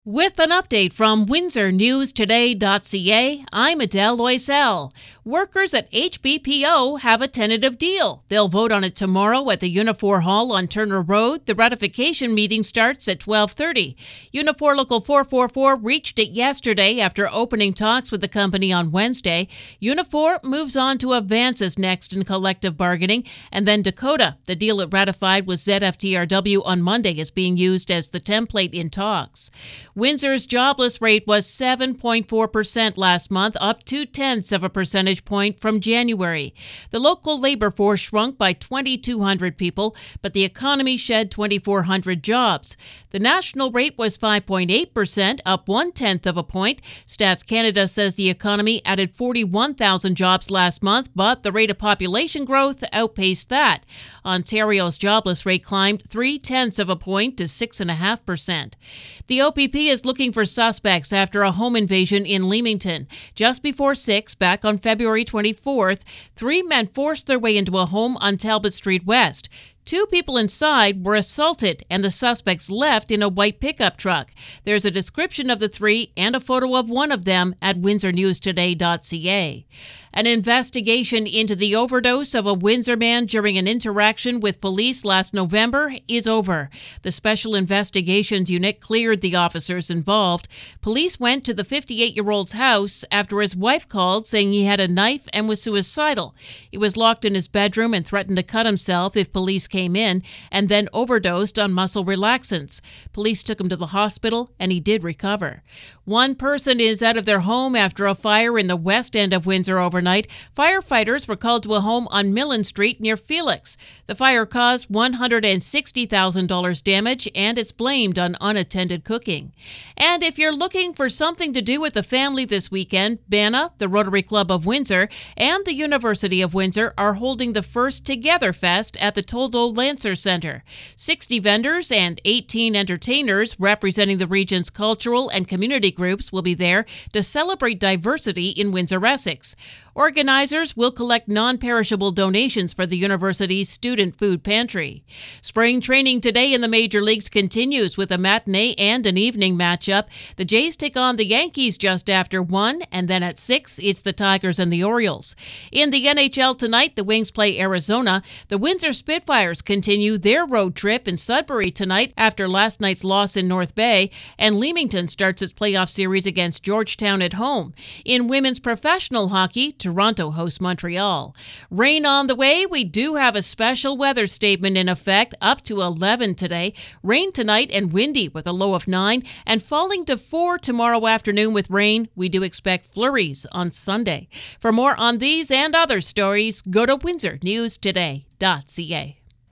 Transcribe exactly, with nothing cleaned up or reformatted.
With an update from Windsor News Today dot C A, I'm Adele Loisel. Workers at H B P O have a tentative deal. They'll vote on it tomorrow at the Unifor Hall on Turner Road. The ratification meeting starts at twelve thirty. Unifor Local four four four reached it yesterday after opening talks with the company on Wednesday. Unifor moves on to Avances next in collective bargaining, and then Dakota. The deal it ratified with Z F T R W on Monday is being used as the template in talks. Windsor's jobless rate was seven point four percent last month, up two-tenths of a percentage point from January. The local labor force shrunk by twenty-two hundred people, but the economy shed twenty-four hundred jobs. The national rate was five point eight percent, up one-tenth of a point. Stats Canada says the economy added forty-one thousand jobs last month, but the rate of population growth outpaced that. Ontario's jobless rate climbed three-tenths of a point to six point five percent. The O P P is looking for suspects after a home invasion in Leamington. Just before six, back on February twenty-fourth, three men forced their way into a home on Talbot Street West. Two people inside were assaulted, and the suspects left in a white pickup truck. There's a description of the three and a photo of one of them at Windsor News Today dot C A. An investigation into the overdose of a Windsor man during an interaction with police last November is over. The Special Investigations Unit cleared the officers involved. Police went to the fifty-eight-year-old's house after his wife called saying he had a knife and was suicidal. He was locked in his bedroom and threatened to cut himself if police came in, and then overdosed on muscle relaxants. Police took him to the hospital, and he did recover. One person is out of their home after a fire in the west end of Windsor overnight. Firefighters were called to a home on Millen Street near Felix. The fire caused one hundred sixty thousand dollars damage, and it's blamed on unattended cooking. And if you're looking for something to do with the family this weekend, Banna, the Rotary Club of Windsor, and the University of Windsor are holding the first Together Fest at the Toldo Lancer Center. sixty vendors and eighteen entertainers representing the region's cultural and community groups will be there to celebrate diversity in Windsor-Essex. Organizers will collect non-perishable donations for the university's student food pantry. Spring training today in the major leagues continues with a matinee and an evening matchup. The Jays take on the Yankees just after one, and then at six, it's the Tigers and the Orioles. In the N H L tonight, the Wings play Arizona. The Windsor Spitfires continue their road trip in Sudbury tonight after last night's loss in North Bay, and Leamington starts its playoff series against Georgetown at home. In women's professional hockey, Toronto hosts Montreal. Rain on the way. We do have a special weather statement in effect up to eleven today. Rain tonight and windy with a low of nine, and falling to four tomorrow afternoon with rain. We do expect flurries on Sunday. For more on these and other stories, go to Windsor News Today dot C A.